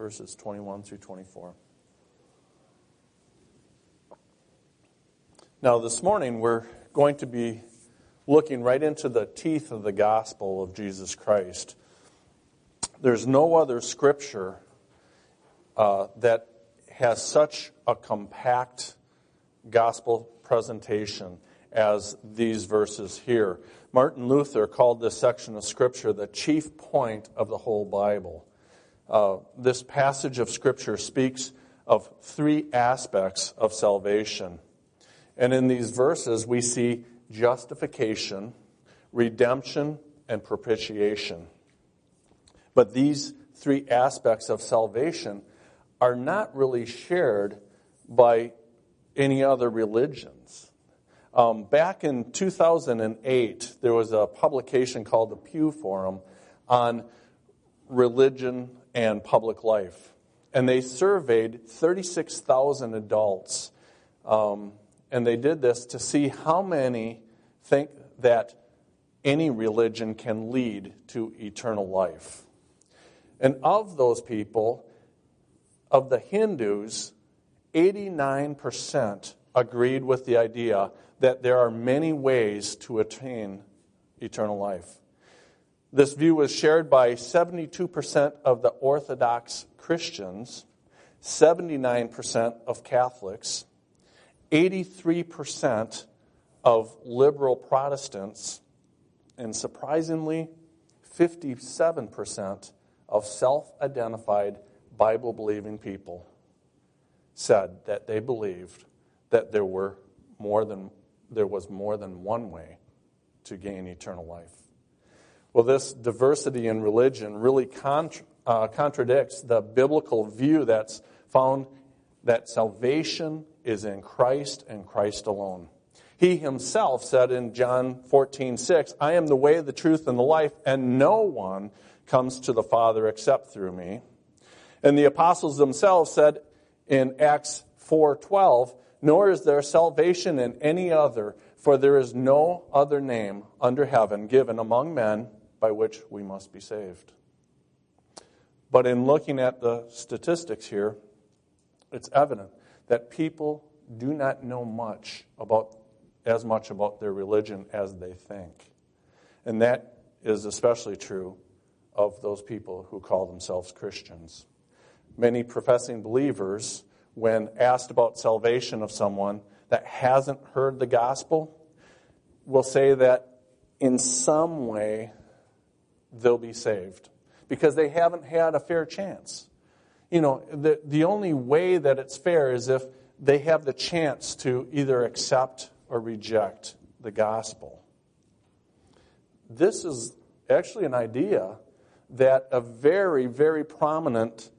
verses 21 through 24. Now, this morning we're going to be looking right into the teeth of the gospel of Jesus Christ. There's no other scripture that has such a compact gospel presentation as these verses here. Martin Luther called this section of Scripture the chief point of the whole Bible. This passage of Scripture speaks of three aspects of salvation. And in these verses, we see justification, redemption, and propitiation. But these three aspects of salvation are not really shared by any other religions. Back in 2008, there was a publication called the Pew Forum on religion and public life. And they surveyed 36,000 adults. And they did this to see how many think that any religion can lead to eternal life. And of those people, of the Hindus, 89% agreed with the idea that there are many ways to attain eternal life. This view was shared by 72% of the Orthodox Christians, 79% of Catholics, 83% of liberal Protestants, and surprisingly, 57% of self-identified Bible-believing people said that they believed that there was more than one way to gain eternal life. Well, this diversity in religion really contradicts the biblical view that's found that salvation is in Christ and Christ alone. He himself said in John 14:6, I am the way, the truth, and the life, and no one comes to the Father except through me. And the apostles themselves said in Acts 4:12, nor is there salvation in any other, for there is no other name under heaven given among men by which we must be saved. But in looking at the statistics here, it's evident that people do not know as much about their religion as they think. And that is especially true of those people who call themselves Christians. Many professing believers, when asked about salvation of someone that hasn't heard the gospel, will say that in some way they'll be saved because they haven't had a fair chance. You know, the only way that it's fair is if they have the chance to either accept or reject the gospel. This is actually an idea that a very, very prominent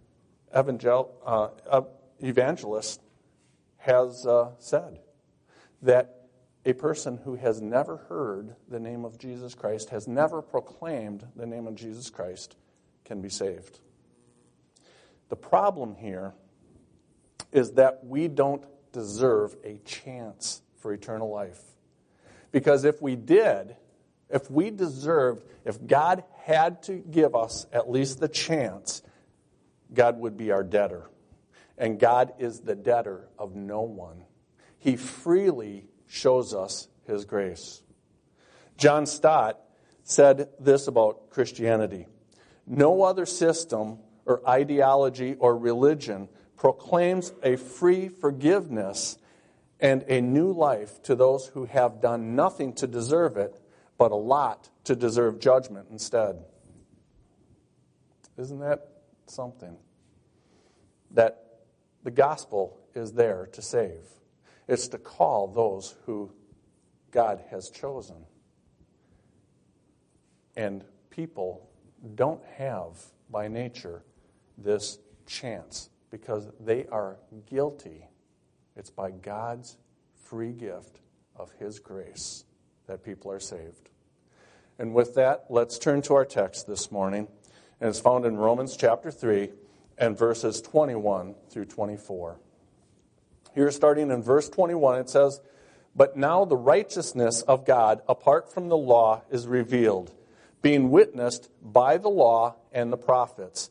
evangelist has said, that a person who has never heard the name of Jesus Christ, has never proclaimed the name of Jesus Christ, can be saved. The problem here is that we don't deserve a chance for eternal life. Because if we did, if God had to give us at least the chance, God would be our debtor. And God is the debtor of no one. He freely shows us His grace. John Stott said this about Christianity. No other system or ideology or religion proclaims a free forgiveness and a new life to those who have done nothing to deserve it, but a lot to deserve judgment instead. Isn't that something? That the gospel is there to save. It's to call those who God has chosen. And people don't have, by nature, this chance because they are guilty. It's by God's free gift of His grace that people are saved. And with that, let's turn to our text this morning. And it's found in Romans chapter 3 and verses 21 through 24. Here, starting in verse 21, it says, But now the righteousness of God apart from the law is revealed, being witnessed by the law and the prophets,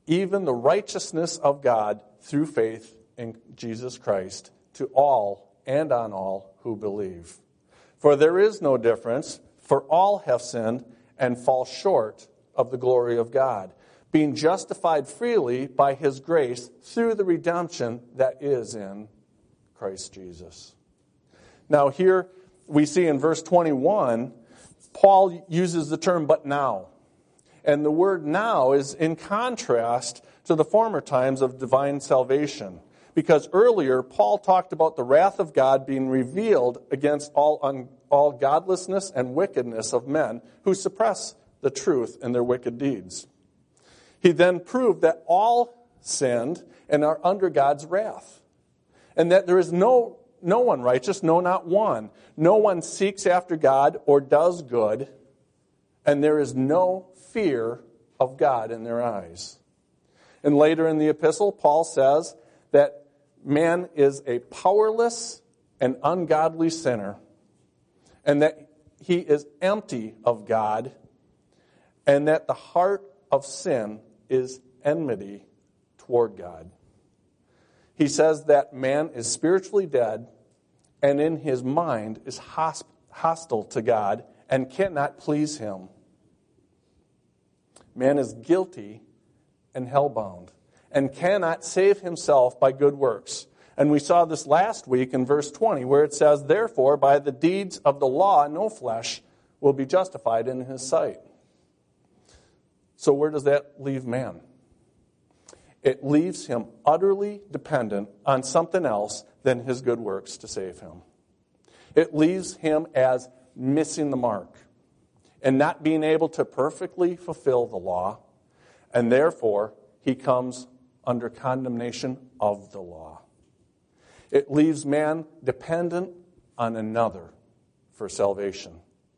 even the righteousness of God through faith in Jesus Christ to all and on all who believe. For there is no difference, for all have sinned and fall short of the glory of God, being justified freely by his grace through the redemption that is in Christ Jesus. Now here we see in verse 21, Paul uses the term "but now." And the word "now" is in contrast to the former times of divine salvation. Because earlier, Paul talked about the wrath of God being revealed against all godlessness and wickedness of men who suppress the truth in their wicked deeds. He then proved that all sinned and are under God's wrath. And that there is no one righteous, no, not one. No one seeks after God or does good. And there is no fear of God in their eyes. And later in the epistle, Paul says that man is a powerless and ungodly sinner, and that he is empty of God, and that the heart of sin is enmity toward God. He says that man is spiritually dead, and in his mind is hostile to God and cannot please him. Man is guilty and hellbound and cannot save himself by good works. And we saw this last week in verse 20 where it says, "Therefore, by the deeds of the law, no flesh will be justified in his sight." So where does that leave man? It leaves him utterly dependent on something else than his good works to save him. It leaves him as missing the mark and not being able to perfectly fulfill the law, and therefore he comes under condemnation of the law. It leaves man dependent on another for salvation.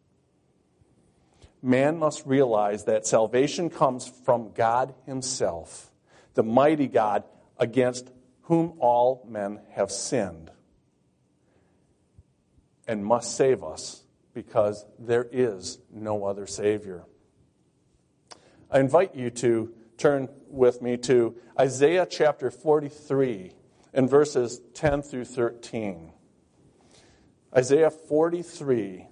Man must realize that salvation comes from God himself, the mighty God against whom all men have sinned, and must save us because there is no other Savior. I invite you to turn with me to Isaiah chapter 43 and verses 10 through 13. Isaiah 43,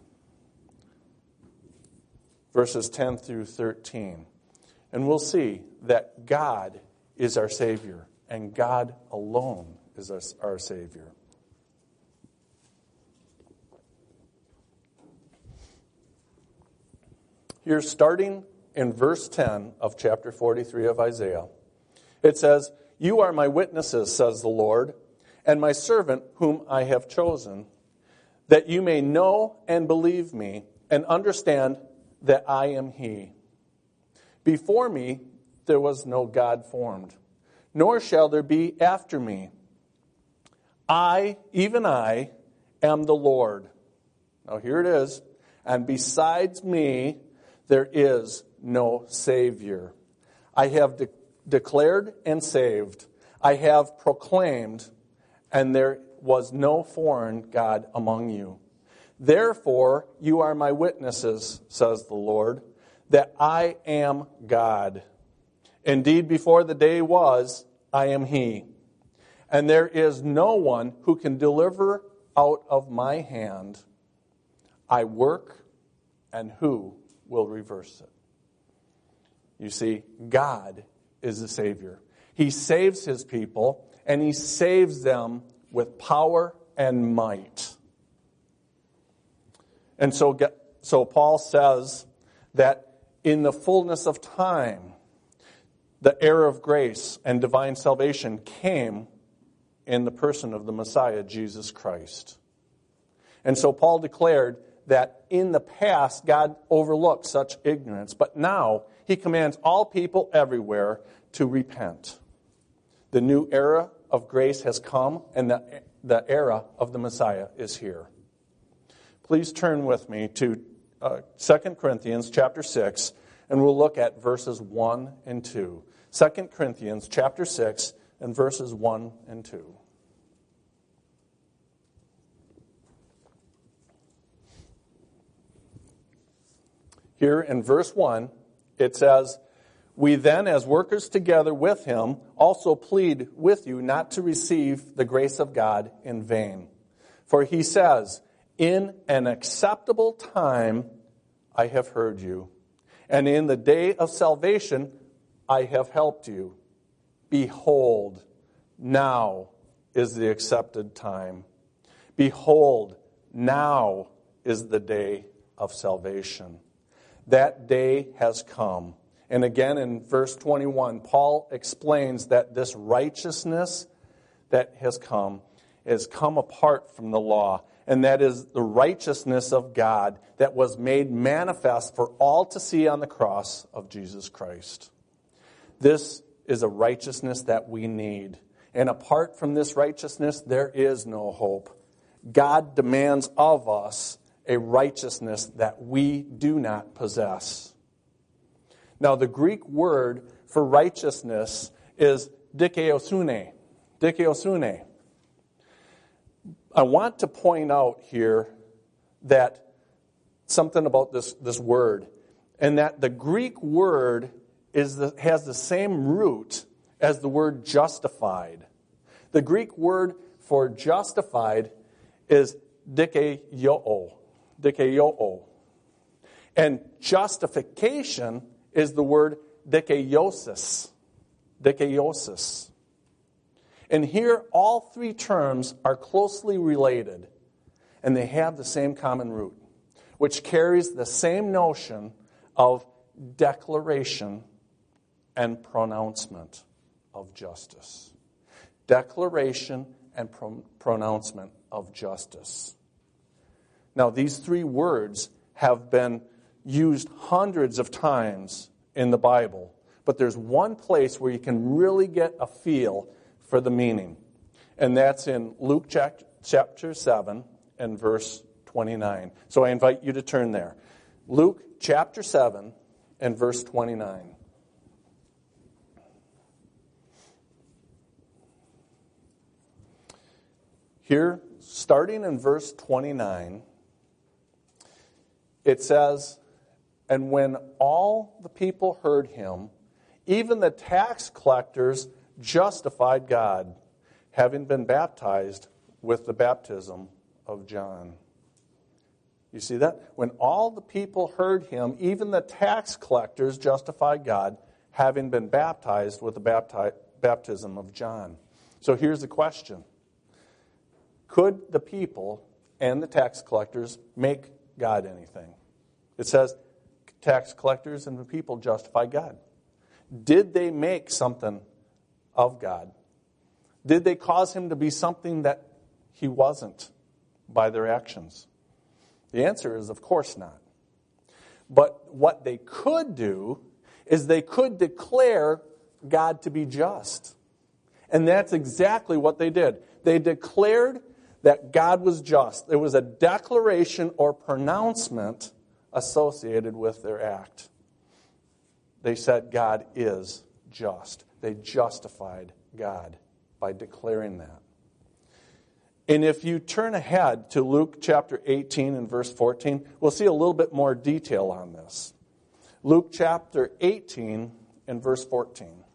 verses 10 through 13. And we'll see that God is our Savior, and God alone is our Savior. Here, starting in verse 10 of chapter 43 of Isaiah, it says, "You are my witnesses, says the Lord, and my servant whom I have chosen, that you may know and believe me and understand that I am he. Before me there was no God formed, nor shall there be after me. I, even I, am the Lord." Now here it is. "And besides me there is no Savior. I have declared and saved. I have proclaimed, and there was no foreign God among you. Therefore you are my witnesses, says the Lord, that I am God. Indeed, before the day was, I am he. And there is no one who can deliver out of my hand. I work, and who will reverse it?" You see, God is the Savior. He saves his people, and he saves them with power and might. And so Paul says that in the fullness of time, the era of grace and divine salvation came in the person of the Messiah, Jesus Christ. And so Paul declared that in the past, God overlooked such ignorance, but now he commands all people everywhere to repent. The new era of grace has come, and the era of the Messiah is here. Please turn with me to 2 Corinthians chapter 6, and we'll look at verses 1 and 2. 2 Corinthians chapter 6 and verses 1 and 2. Here in verse 1, it says, We then, as workers together with him, also plead with you not to receive the grace of God in vain. For he says, in an acceptable time I have heard you, and in the day of salvation I have helped you. Behold, now is the accepted time. Behold, now is the day of salvation. That day has come. And again in verse 21, Paul explains that this righteousness that has come apart from the law. And that is the righteousness of God that was made manifest for all to see on the cross of Jesus Christ. This is a righteousness that we need. And apart from this righteousness, there is no hope. God demands of us a righteousness that we do not possess. Now, the Greek word for righteousness is dikaiosune. Dikaiosune. I want to point out here that something about this word, and that the Greek word has the same root as the word justified. The Greek word for justified is dikaio. Dikaio. And justification is the word dikaiosis. Dikaiosis. And here all three terms are closely related, and they have the same common root, which carries the same notion of declaration and pronouncement of justice. Declaration and pronouncement of justice. Now, these three words have been used hundreds of times in the Bible, but there's one place where you can really get a feel for the meaning, and that's in Luke chapter 7 and verse 29. So I invite you to turn there. Luke chapter 7 and verse 29. Here, starting in verse 29, it says, "And when all the people heard him, even the tax collectors justified God, having been baptized with the baptism of John." You see that? When all the people heard him, even the tax collectors justified God, having been baptized with the baptism of John. So here's the question. Could the people and the tax collectors make God anything? It says tax collectors and the people justified God. Did they make something of God? Did they cause him to be something that he wasn't by their actions? The answer is, of course not. But what they could do is they could declare God to be just. And that's exactly what they did. They declared that God was just. There was a declaration or pronouncement associated with their act. They said God is just. They justified God by declaring that. And if you turn ahead to Luke chapter 18 and verse 14, we'll see a little bit more detail on this. Luke chapter 18 and verse 14.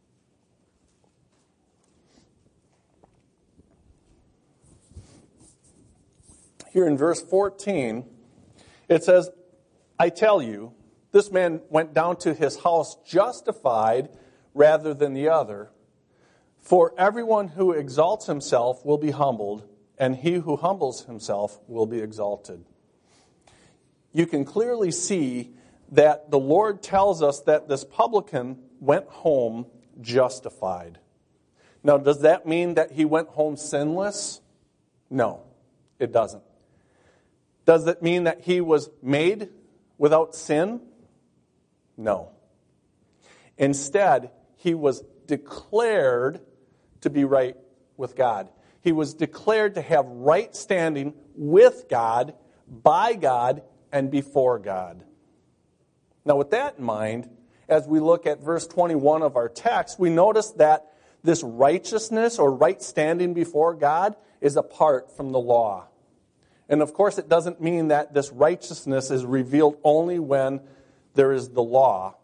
Here in verse 14, it says, "I tell you, this man went down to his house justified rather than the other. For everyone who exalts himself will be humbled, and he who humbles himself will be exalted." You can clearly see that the Lord tells us that this publican went home justified. Now, does that mean that he went home sinless? No, it doesn't. Does it mean that he was made without sin? No. Instead, he was declared to be right with God. He was declared to have right standing with God, by God, and before God. Now, with that in mind, as we look at verse 21 of our text, we notice that this righteousness or right standing before God is apart from the law. And of course, it doesn't mean that this righteousness is revealed only when there is the law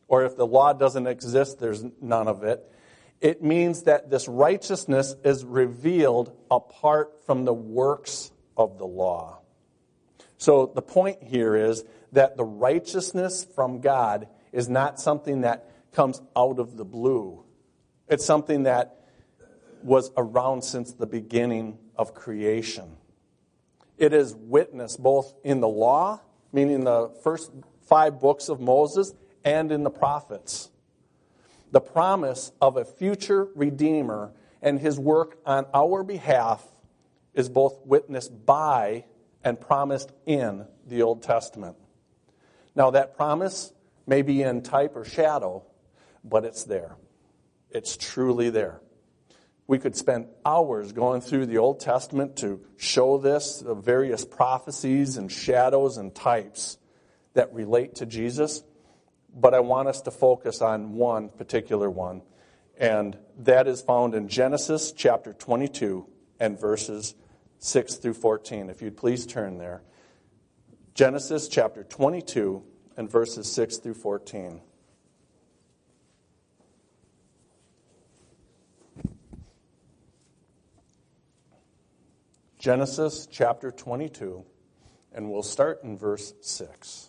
or if the law doesn't exist, there's none of it. It means that this righteousness is revealed apart from the works of the law. So the point here is that the righteousness from God is not something that comes out of the blue. It's something that was around since the beginning of creation. It is witnessed both in the law, meaning the first 5 books of Moses, and in the prophets. The promise of a future Redeemer and his work on our behalf is both witnessed by and promised in the Old Testament. Now that promise may be in type or shadow, but it's there. It's truly there. We could spend hours going through the Old Testament to show this, the various prophecies and shadows and types that relate to Jesus. But I want us to focus on one particular one, and that is found in Genesis chapter 22 and verses 6 through 14. If you'd please turn there. Genesis chapter 22 and verses 6 through 14. Genesis chapter 22, and we'll start in verse 6.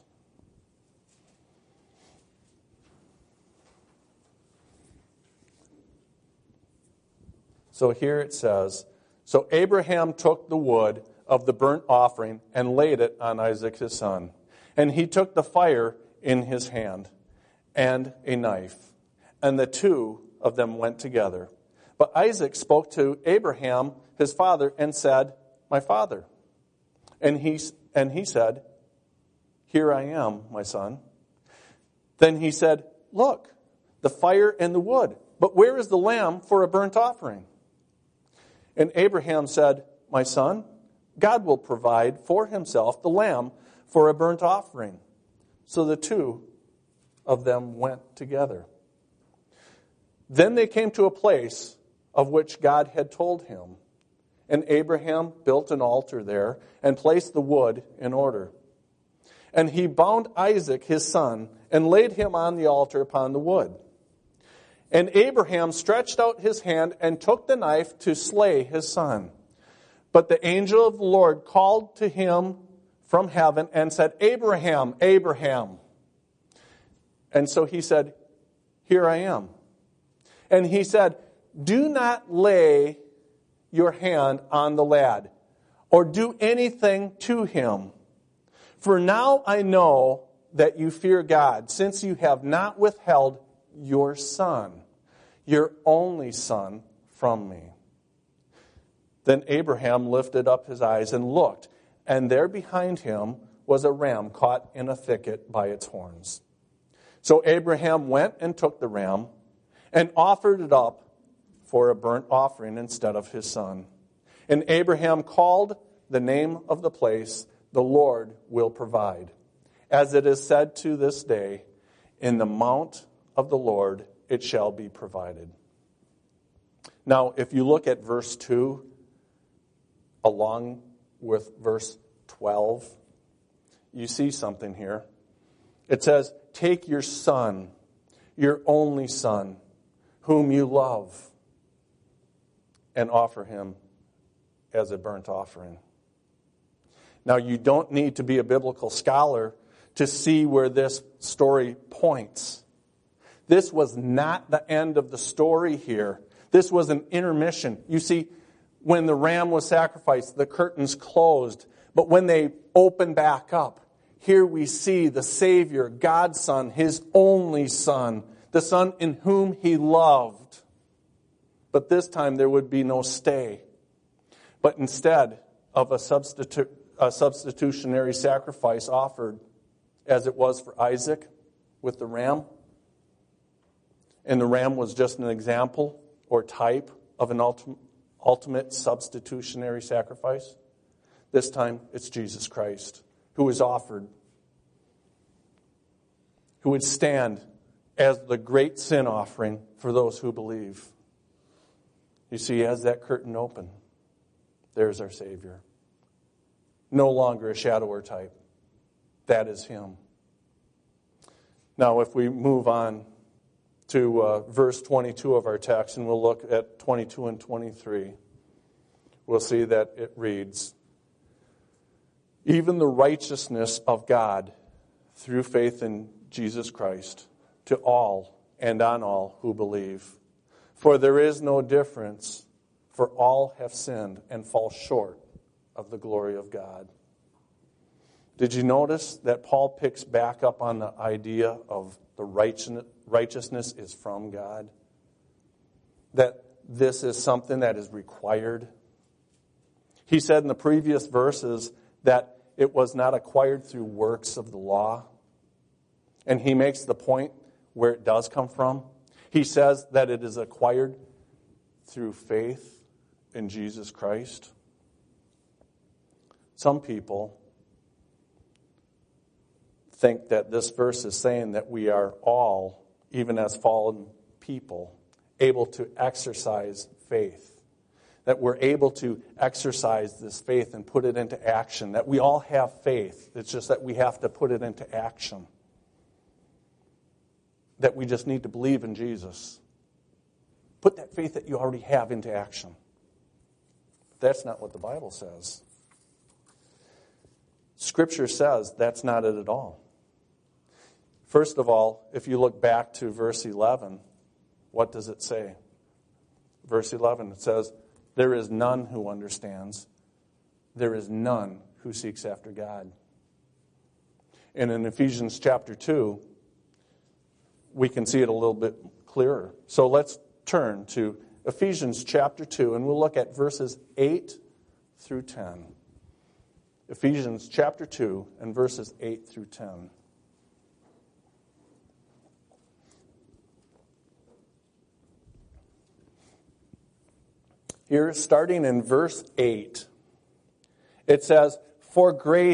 So here it says, "So Abraham took the wood of the burnt offering and laid it on Isaac his son. And he took the fire in his hand and a knife, and the two of them went together. But Isaac spoke to Abraham his father and said, 'My father.' And he said, 'Here I am, my son.' Then he said, 'Look, the fire and the wood, but where is the lamb for a burnt offering?' And Abraham said, 'My son, God will provide for himself the lamb for a burnt offering.' So the two of them went together. Then they came to a place of which God had told him. And Abraham built an altar there and placed the wood in order. And he bound Isaac his son and laid him on the altar upon the wood. And Abraham stretched out his hand and took the knife to slay his son. But the angel of the Lord called to him from heaven and said, 'Abraham, Abraham.' And so he said, 'Here I am.' And he said, 'Do not lay your hand on the lad, or do anything to him. For now I know that you fear God, since you have not withheld your son, your only son, from me.' Then Abraham lifted up his eyes and looked, and there behind him was a ram caught in a thicket by its horns. So Abraham went and took the ram and offered it up for a burnt offering instead of his son. And Abraham called the name of the place, 'The Lord will provide.' As it is said to this day, 'In the mount of the Lord it shall be provided.'" Now, if you look at verse 2, along with verse 12, you see something here. It says, "Take your son, your only son, whom you love, and offer him as a burnt offering." Now, you don't need to be a biblical scholar to see where this story points. This was not the end of the story here. This was an intermission. You see, when the ram was sacrificed, the curtains closed. But when they open back up, here we see the Savior, God's Son, His only Son, the Son in whom He loved. But this time there would be no stay. But instead of a substitutionary sacrifice offered, as it was for Isaac with the ram, and the ram was just an example or type of an ultimate substitutionary sacrifice, this time it's Jesus Christ who is offered, who would stand as the great sin offering for those who believe. You see, as that curtain opened, there's our Savior. No longer a shadow or type. That is Him. Now, if we move on to verse 22 of our text, and we'll look at 22 and 23, we'll see that it reads, "Even the righteousness of God through faith in Jesus Christ to all and on all who believe. For there is no difference, for all have sinned and fall short of the glory of God." Did you notice that Paul picks back up on the idea of the righteousness is from God? That this is something that is required. He said in the previous verses that it was not acquired through works of the law. And he makes the point where it does come from. He says that it is acquired through faith in Jesus Christ. Some people think that this verse is saying that we are all, even as fallen people, able to exercise faith. That we're able to exercise this faith and put it into action. That we all have faith. It's just that we have to put it into action. That we just need to believe in Jesus. Put that faith that you already have into action. But that's not what the Bible says. Scripture says that's not it at all. First of all, if you look back to verse 11, what does it say? Verse 11, it says, "There is none who understands. There is none who seeks after God." And in Ephesians chapter 2, we can see it a little bit clearer. So let's turn to Ephesians chapter 2, and we'll look at verses 8 through 10. Ephesians chapter 2 and verses 8 through 10. Here, starting in verse 8, it says, For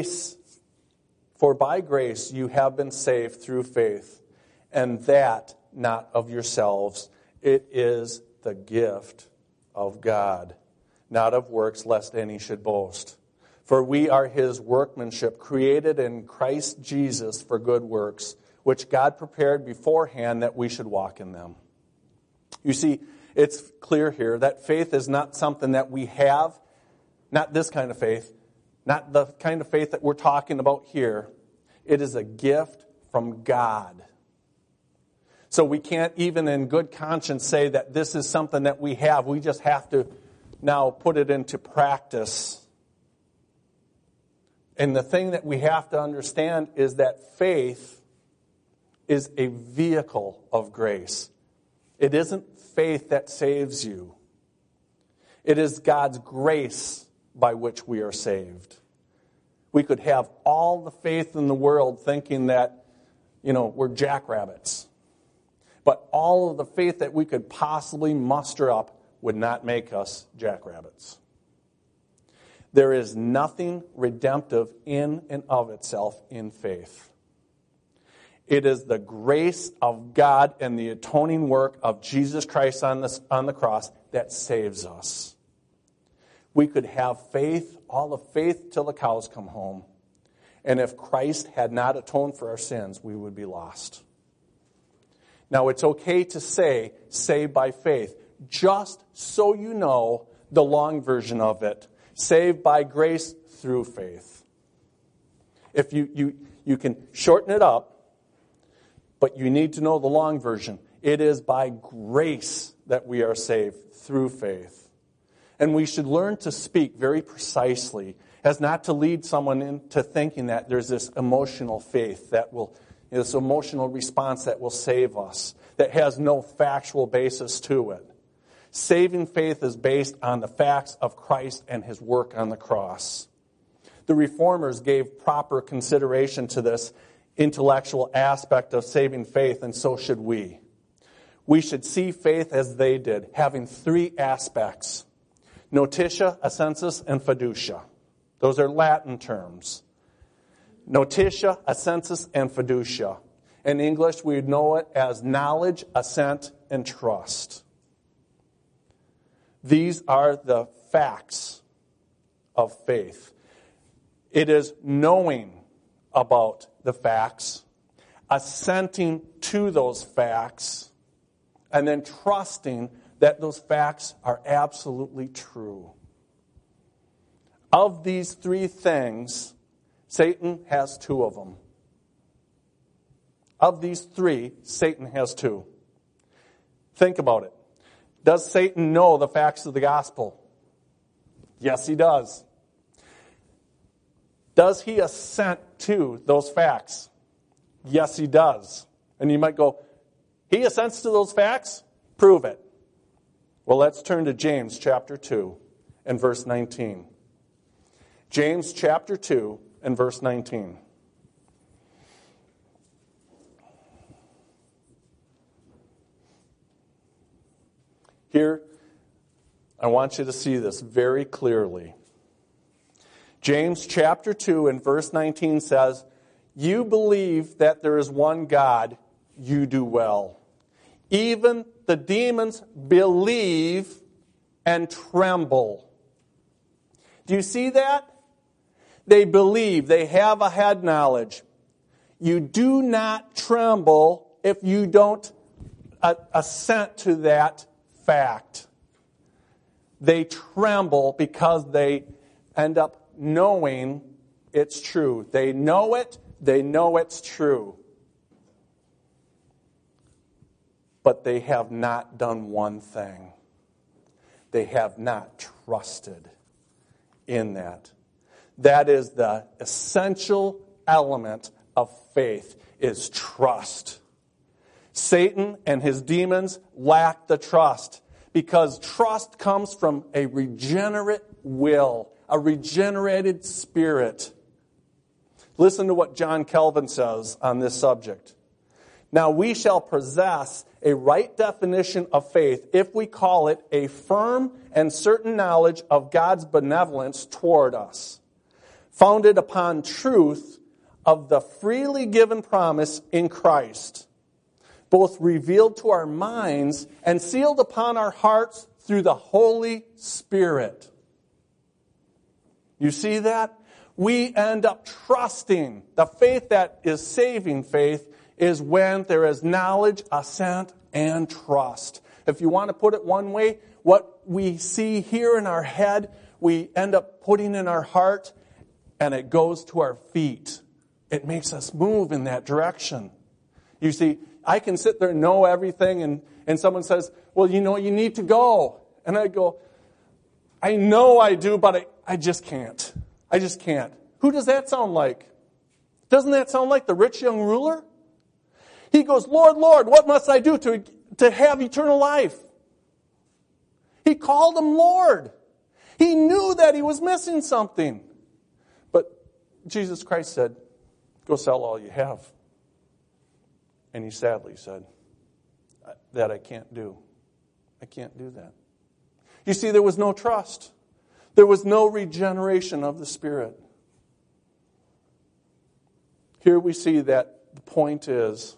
by grace you have been saved through faith, and that not of yourselves. It is the gift of God, not of works, lest any should boast. For we are his workmanship, created in Christ Jesus for good works, which God prepared beforehand that we should walk in them. You see, it's clear here that faith is not something that we have, not this kind of faith, not the kind of faith that we're talking about here. It is a gift from God. So we can't even in good conscience say that this is something that we have. We just have to now put it into practice. And the thing that we have to understand is that faith is a vehicle of grace. It isn't faith that saves you. It is God's grace by which we are saved. We could have all the faith in the world thinking that, we're jackrabbits. But all of the faith that we could possibly muster up would not make us jackrabbits. There is nothing redemptive in and of itself in faith. It is the grace of God and the atoning work of Jesus Christ on the cross that saves us. We could have faith, all the faith till the cows come home. And if Christ had not atoned for our sins, we would be lost. Now, it's okay to say, saved by faith, just so you know the long version of it. Saved by grace through faith. If you can shorten it up, but you need to know the long version. It is by grace that we are saved through faith. And we should learn to speak very precisely as not to lead someone into thinking that there's this emotional faith that will, this emotional response that will save us, that has no factual basis to it. Saving faith is based on the facts of Christ and his work on the cross. The Reformers gave proper consideration to this intellectual aspect of saving faith, and so should we. We should see faith as they did, having three aspects: notitia, assensus, and fiducia. Those are Latin terms. Notitia, assensus, and fiducia. In English, we would know it as knowledge, assent, and trust. These are the facts of faith. It is knowing about the facts, assenting to those facts, and then trusting that those facts are absolutely true. Of these three things, Satan has two of them. Of these three, Satan has two. Think about it. Does Satan know the facts of the gospel? Yes, he does. Does he assent to those facts? Yes, he does. And you might go, he assents to those facts? Prove it. Well, let's turn to James chapter 2 and verse 19. James chapter 2 and verse 19. Here, I want you to see this very clearly. James chapter 2 and verse 19 says, "You believe that there is one God, you do well. Even the demons believe and tremble." Do you see that? They believe. They have a head knowledge. You do not tremble if you don't assent to that fact. They tremble because they end up knowing it's true. They know it. They know it's true. But they have not done one thing. They have not trusted in that. That is the essential element of faith, is trust. Satan and his demons lack the trust because trust comes from a regenerate will, a regenerated spirit. Listen to what John Calvin says on this subject. "Now we shall possess a right definition of faith if we call it a firm and certain knowledge of God's benevolence toward us, founded upon truth of the freely given promise in Christ, both revealed to our minds and sealed upon our hearts through the Holy Spirit." You see that? We end up trusting. The faith that is saving faith is when there is knowledge, assent, and trust. If you want to put it one way, what we see here in our head, we end up putting in our heart, and it goes to our feet. It makes us move in that direction. You see, I can sit there and know everything, and someone says, "Well, you need to go." And I go, "I know I do, but I just can't. I just can't." Who does that sound like? Doesn't that sound like the rich young ruler? He goes, "Lord, Lord, what must I do to have eternal life?" He called him Lord. He knew that he was missing something. But Jesus Christ said, "Go sell all you have." And he sadly said, "That I can't do. I can't do that." You see, there was no trust. There was no regeneration of the Spirit. Here we see that the point is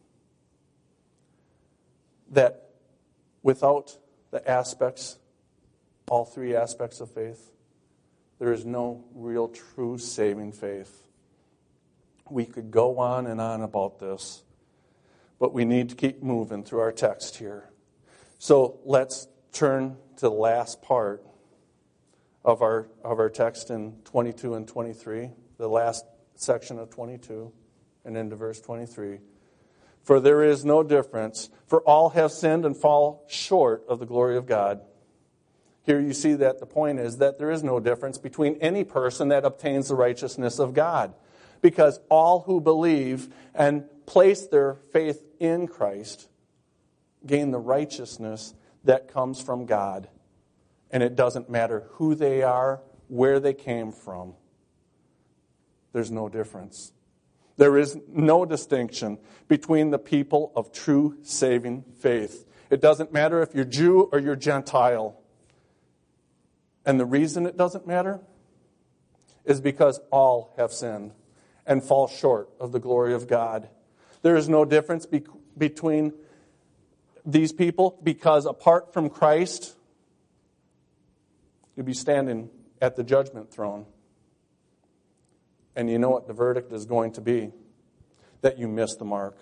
that without the aspects, all three aspects of faith, there is no real true saving faith. We could go on and on about this, but we need to keep moving through our text here. So let's turn to the last part of our text in 22 and 23, the last section of 22 and into verse 23. "For there is no difference, for all have sinned and fall short of the glory of God." Here you see that the point is that there is no difference between any person that obtains the righteousness of God, because all who believe and place their faith in Christ gain the righteousness that comes from God. And it doesn't matter who they are, where they came from. There's no difference. There is no distinction between the people of true saving faith. It doesn't matter if you're Jew or you're Gentile. And the reason it doesn't matter is because all have sinned and fall short of the glory of God. There is no difference between these people, because apart from Christ, you'll be standing at the judgment throne. And you know what the verdict is going to be. that you missed the mark.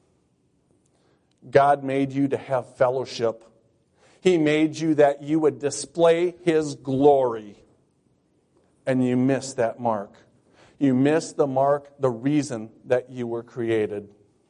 God made you to have fellowship. He made you that you would display His glory. And you missed that mark. You missed the mark, the reason that you were created.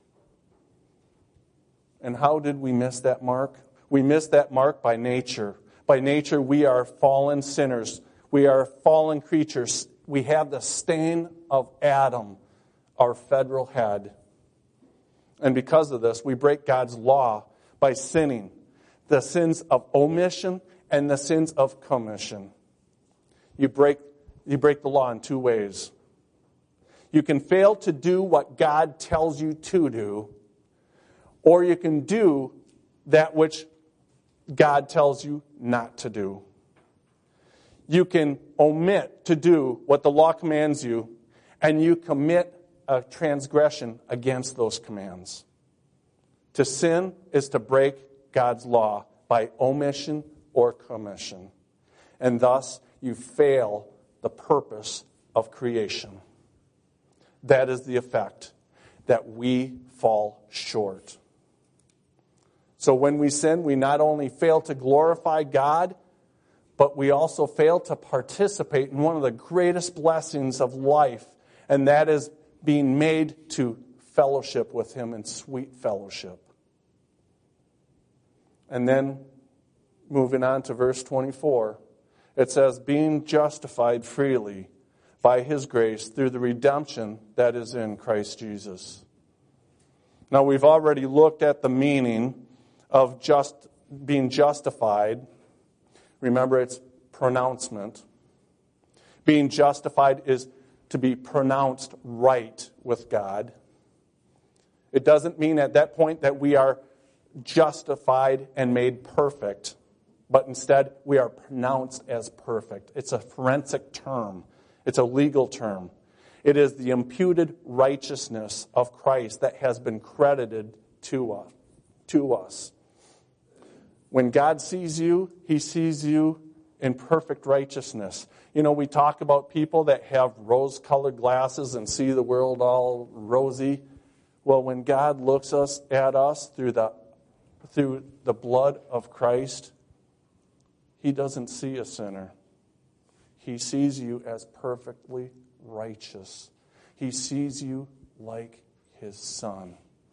And how did we miss that mark? We missed that mark by nature. By nature, we are fallen sinners. We are fallen creatures. We have the stain of Adam, our federal head. And because of this, we break God's law by sinning. The sins of omission and the sins of commission. You break the law in two ways. You can fail to do what God tells you to do, or you can do that which God tells you not to do. You can omit to do what the law commands you, and you commit a transgression against those commands. To sin is to break God's law by omission or commission. And thus, you fail the purpose of creation. That is the effect, that we fall short. So when we sin, we not only fail to glorify God, but we also fail to participate in one of the greatest blessings of life, and that is being made to fellowship with Him in sweet fellowship. And then, moving on to verse 24, it says, being justified freely by His grace through the redemption that is in Christ Jesus. Now, we've already looked at the meaning of being justified. Remember, it's pronouncement. Being justified is to be pronounced right with God. It doesn't mean at that point that we are justified and made perfect, but instead we are pronounced as perfect. It's a forensic term. It's a legal term. It is the imputed righteousness of Christ that has been credited to us. When God sees you, He sees you in perfect righteousness. You know, we talk about people that have rose-colored glasses and see the world all rosy. Well, when God looks at us through the blood of Christ, He doesn't see a sinner. He sees you as perfectly righteous. He sees you like His Son.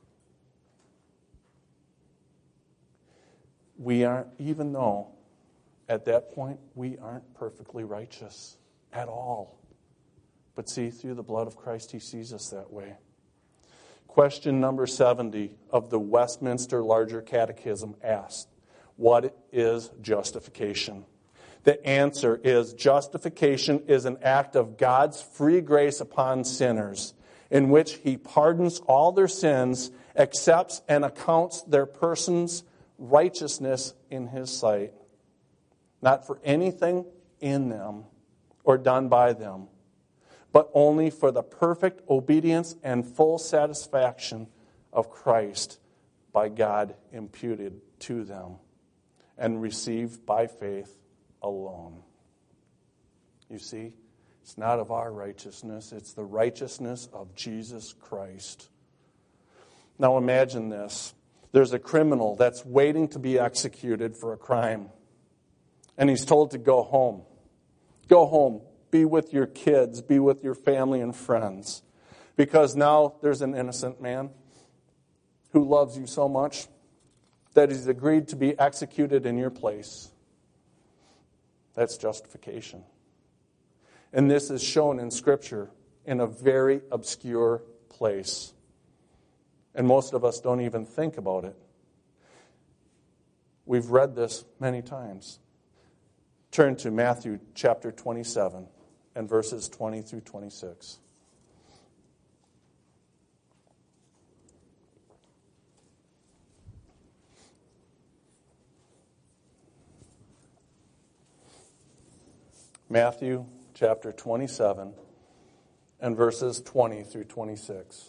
We aren't, even though at that point we aren't perfectly righteous at all. But see, through the blood of Christ, He sees us that way. Question number 70 of the Westminster Larger Catechism asks, what is justification? The answer is, justification is an act of God's free grace upon sinners, in which He pardons all their sins, accepts and accounts their person's righteousness in His sight, not for anything in them or done by them, but only for the perfect obedience and full satisfaction of Christ by God imputed to them and received by faith alone. You see, it's not of our righteousness, it's the righteousness of Jesus Christ. Now imagine this. There's a criminal that's waiting to be executed for a crime, and he's told to go home. Go home. Be with your kids. Be with your family and friends. Because now there's an innocent man who loves you so much that he's agreed to be executed in your place. That's justification. And this is shown in Scripture in a very obscure place. And most of us don't even think about it. We've read this many times. Turn to Matthew chapter 27 and verses 20 through 26. Matthew chapter 27 and verses 20 through 26.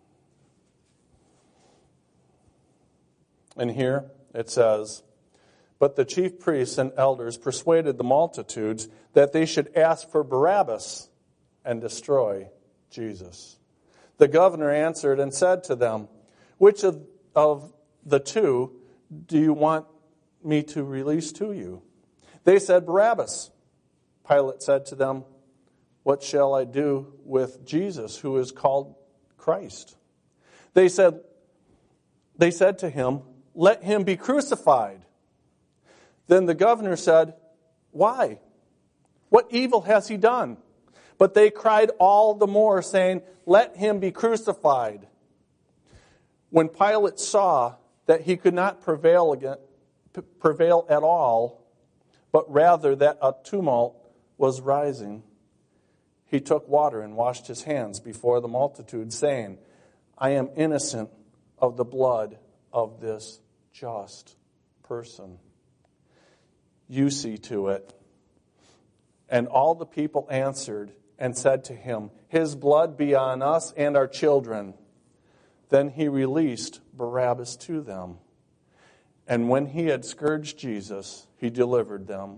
And here it says, "But the chief priests and elders persuaded the multitudes that they should ask for Barabbas and destroy Jesus." The governor answered and said to them, "Which of the two do you want me to release to you?" They said, "Barabbas." Pilate said to them, "What shall I do with Jesus, who is called Christ?" They said to him, "Let him be crucified." Then the governor said, "Why? What evil has he done?" But they cried all the more, saying, "Let him be crucified." When Pilate saw that he could not prevail at all, but rather that a tumult was rising, he took water and washed his hands before the multitude, saying, "I am innocent of the blood of this just person. You see to it." And all the people answered and said to him, "His blood be on us and our children." Then he released Barabbas to them. And when he had scourged Jesus, he delivered him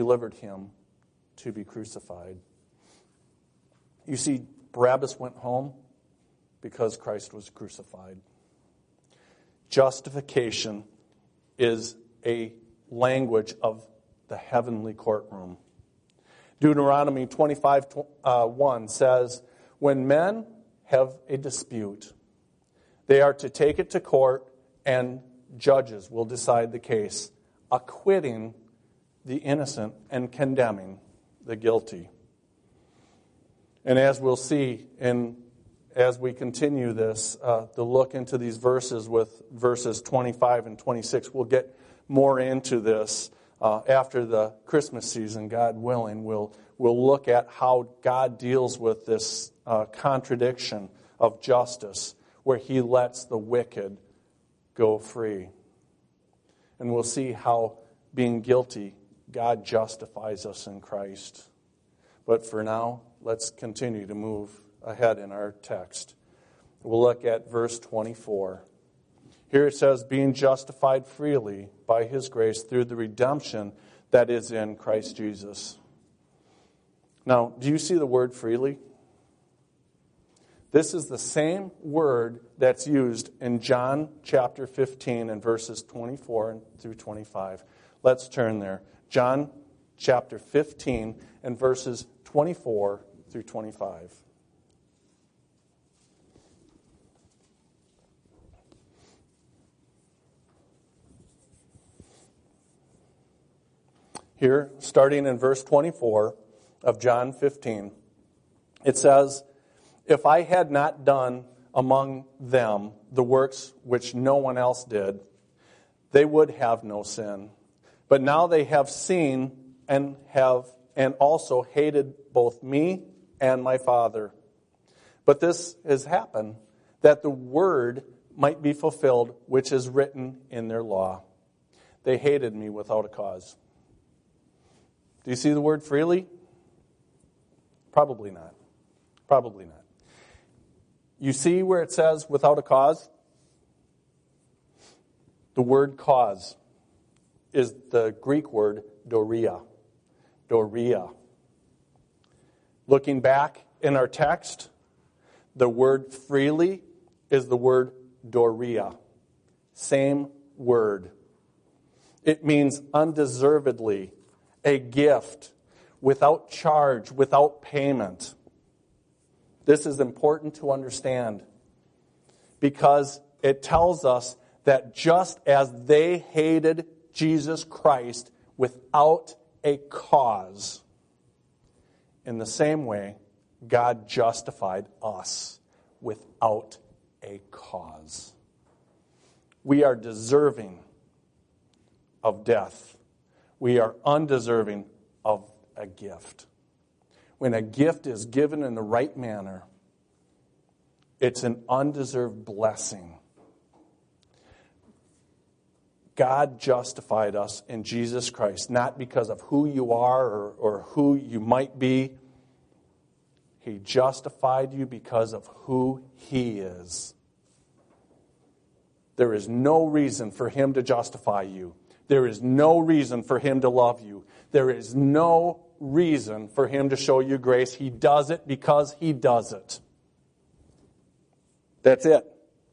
to be crucified. You see, Barabbas went home because Christ was crucified. Justification is a language of the heavenly courtroom. Deuteronomy 25:1 says, "When men have a dispute, they are to take it to court, and judges will decide the case, acquitting the innocent and condemning the guilty." And as we'll see as we continue this, the look into these verses with verses 25 and 26, we'll get more into this after the Christmas season, God willing. We'll look at how God deals with this contradiction of justice, where he lets the wicked go free. And we'll see how, being guilty, God justifies us in Christ. But for now, let's continue to move ahead in our text. We'll look at verse 24. Here it says, "Being justified freely by his grace through the redemption that is in Christ Jesus." Now, do you see the word freely? This is the same word that's used in John chapter 15 and verses 24 through 25. Let's turn there. John chapter 15 and verses 24 through 25. Here, starting in verse 24 of John 15, it says, "If I had not done among them the works which no one else did, they would have no sin. But now they have seen and also hated both me and my Father. But this has happened, that the word might be fulfilled which is written in their law. They hated me without a cause." Do you see the word freely? Probably not. Probably not. You see where it says without a cause? The word cause is the Greek word doria. Doria. Looking back in our text, the word freely is the word doria. Same word. It means undeservedly, a gift, without charge, without payment. This is important to understand because it tells us that just as they hated Jesus Christ without a cause, in the same way, God justified us without a cause. We are deserving of death. We are undeserving of a gift. When a gift is given in the right manner, it's an undeserved blessing. God justified us in Jesus Christ, not because of who you are or who you might be. He justified you because of who He is. There is no reason for Him to justify you. There is no reason for Him to love you. There is no reason for Him to show you grace. He does it because He does it. That's it.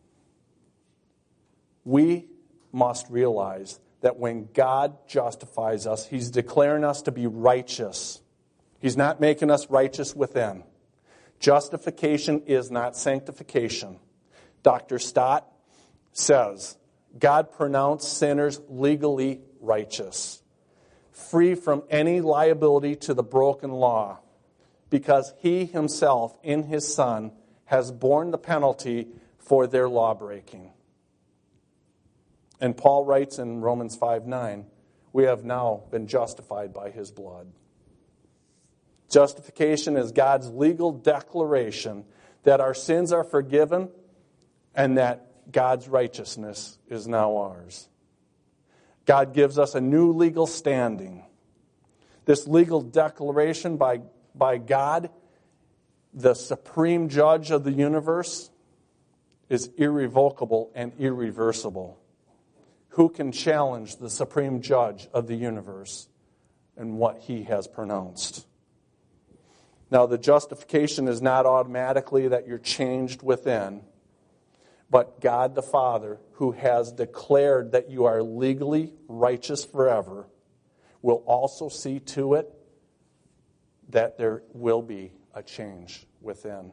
We must realize that when God justifies us, He's declaring us to be righteous. He's not making us righteous within. Justification is not sanctification. Dr. Stott says, God pronounced sinners legally righteous, free from any liability to the broken law, because He Himself in His Son has borne the penalty for their lawbreaking. And Paul writes in Romans 5:9, we have now been justified by His blood. Justification is God's legal declaration that our sins are forgiven and that God's righteousness is now ours. God gives us a new legal standing. This legal declaration by God, the supreme judge of the universe, is irrevocable and irreversible. Who can challenge the supreme judge of the universe and what He has pronounced? Now, the justification is not automatically that you're changed within, but God the Father, who has declared that you are legally righteous forever, will also see to it that there will be a change within.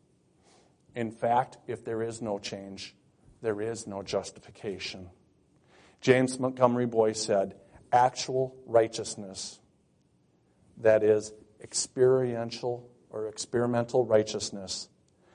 In fact, if there is no change, there is no justification. James Montgomery Boyce said, actual righteousness, that is, experiential or experimental righteousness,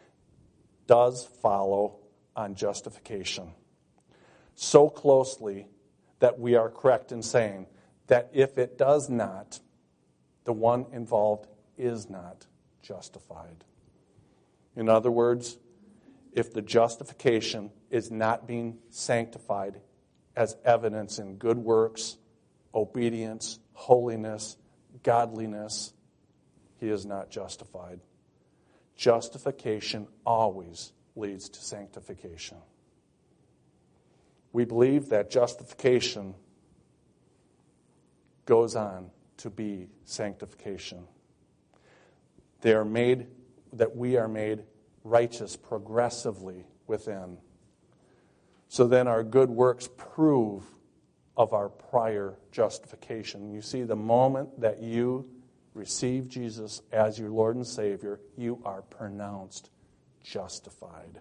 does follow on justification so closely that we are correct in saying that if it does not, the one involved is not justified. In other words, if the justification is not being sanctified as evidence in good works, obedience, holiness, godliness, he is not justified. Justification always leads to sanctification. We believe that justification goes on to be sanctification. We are made righteous progressively within. So then our good works prove of our prior justification. You see, the moment that you receive Jesus as your Lord and Savior, you are pronounced justified.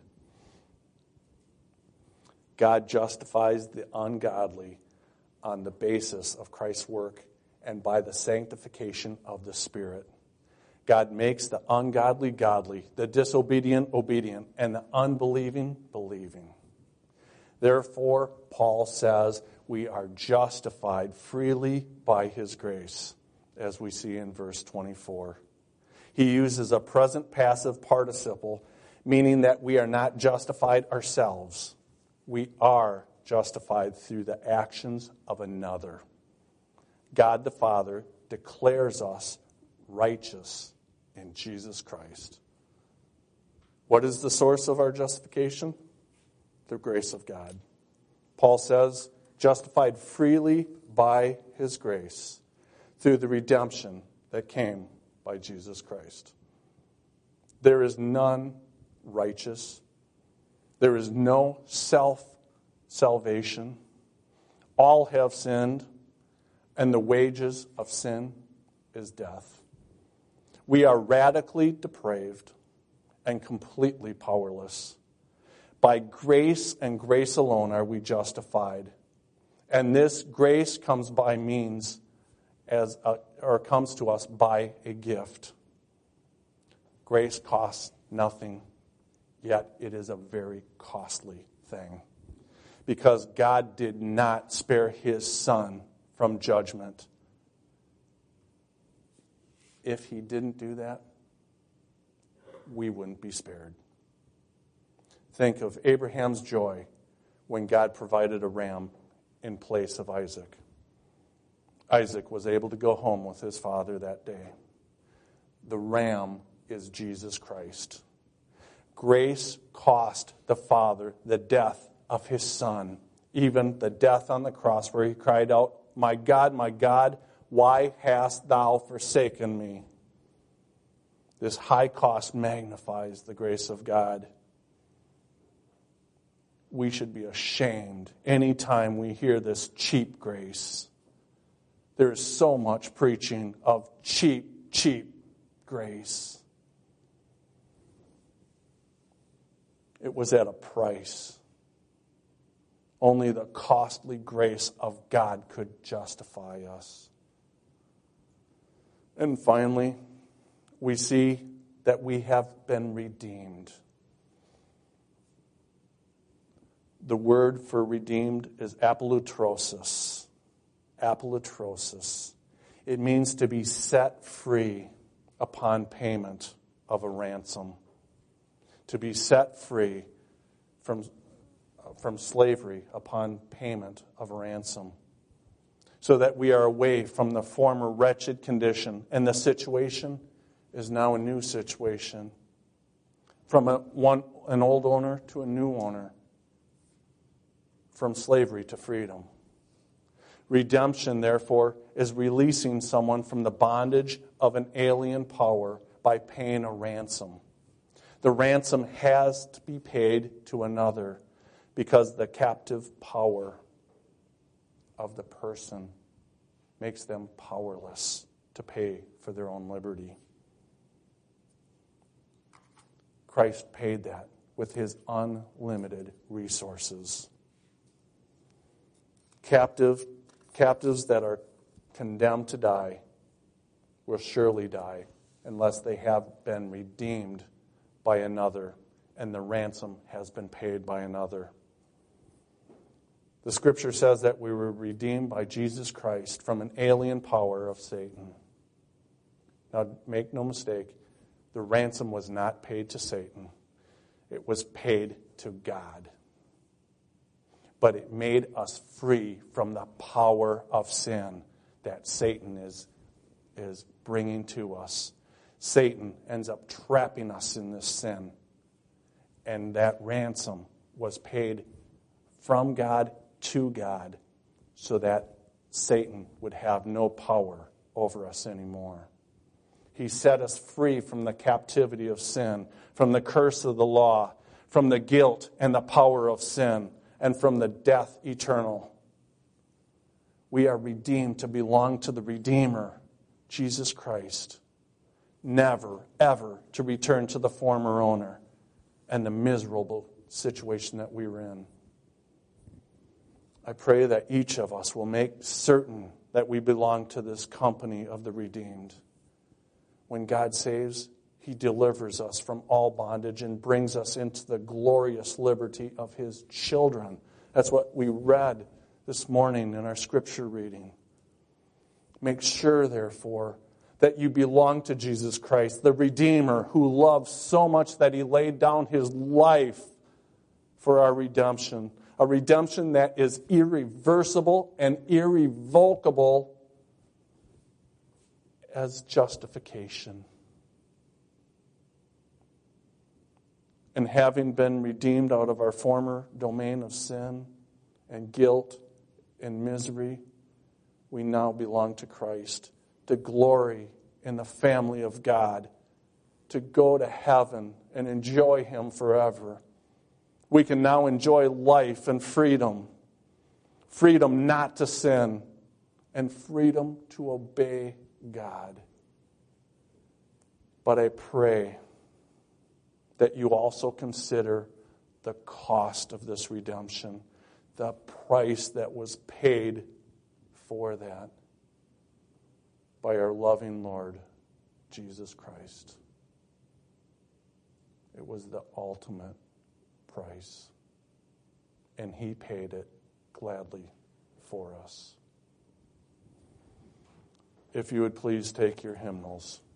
God justifies the ungodly on the basis of Christ's work and by the sanctification of the Spirit. God makes the ungodly godly, the disobedient obedient, and the unbelieving believing. Therefore, Paul says, we are justified freely by His grace, as we see in verse 24. He uses a present passive participle, meaning that we are not justified ourselves. We are justified through the actions of another. God the Father declares us righteous in Jesus Christ. What is the source of our justification? The grace of God. Paul says, justified freely by His grace through the redemption that came by Jesus Christ. There is none righteous. There is no self-salvation. All have sinned, and the wages of sin is death. We are radically depraved and completely powerless. By grace and grace alone are we justified. And this grace comes by means comes to us by a gift. Grace costs nothing, yet it is a very costly thing. Because God did not spare His Son from judgment. If He didn't do that, we wouldn't be spared. Think of Abraham's joy when God provided a ram in place of Isaac. Isaac was able to go home with his father that day. The ram is Jesus Christ. Grace cost the Father the death of His Son, even the death on the cross where He cried out, my God, why hast Thou forsaken me?" This high cost magnifies the grace of God. we should be ashamed anytime we hear this cheap grace. There is so much preaching of cheap grace. It was at a price. Only the costly grace of God could justify us. And finally, we see that we have been redeemed. The word for redeemed is apolutrosis. Apolutrosis. It means to be set free upon payment of a ransom. To be set free from slavery upon payment of a ransom. So that we are away from the former wretched condition, and the situation is now a new situation. From an old owner to a new owner. From slavery to freedom. Redemption, therefore, is releasing someone from the bondage of an alien power by paying a ransom. The ransom has to be paid to another because the captive power of the person makes them powerless to pay for their own liberty. Christ paid that with his unlimited resources. Captives that are condemned to die will surely die unless they have been redeemed by another and the ransom has been paid by another. The scripture says that we were redeemed by Jesus Christ from an alien power of Satan. Now, make no mistake, the ransom was not paid to Satan. It was paid to God. But it made us free from the power of sin that Satan is bringing to us. Satan ends up trapping us in this sin. And that ransom was paid from God to God so that Satan would have no power over us anymore. He set us free from the captivity of sin, from the curse of the law, from the guilt and the power of sin, and from the death eternal. We are redeemed to belong to the Redeemer, Jesus Christ. Never, ever to return to the former owner and the miserable situation that we were in. I pray that each of us will make certain that we belong to this company of the redeemed. When God saves, he delivers us from all bondage and brings us into the glorious liberty of his children. That's what we read this morning in our scripture reading. Make sure, therefore, that you belong to Jesus Christ, the Redeemer, who loves so much that he laid down his life for our redemption. A redemption that is irreversible and irrevocable as justification. And having been redeemed out of our former domain of sin and guilt and misery, we now belong to Christ, to glory in the family of God, to go to heaven and enjoy him forever. We can now enjoy life and freedom, freedom not to sin, and freedom to obey God. But I pray that you also consider the cost of this redemption, the price that was paid for that by our loving Lord, Jesus Christ. It was the ultimate price, and he paid it gladly for us. If you would please take your hymnals.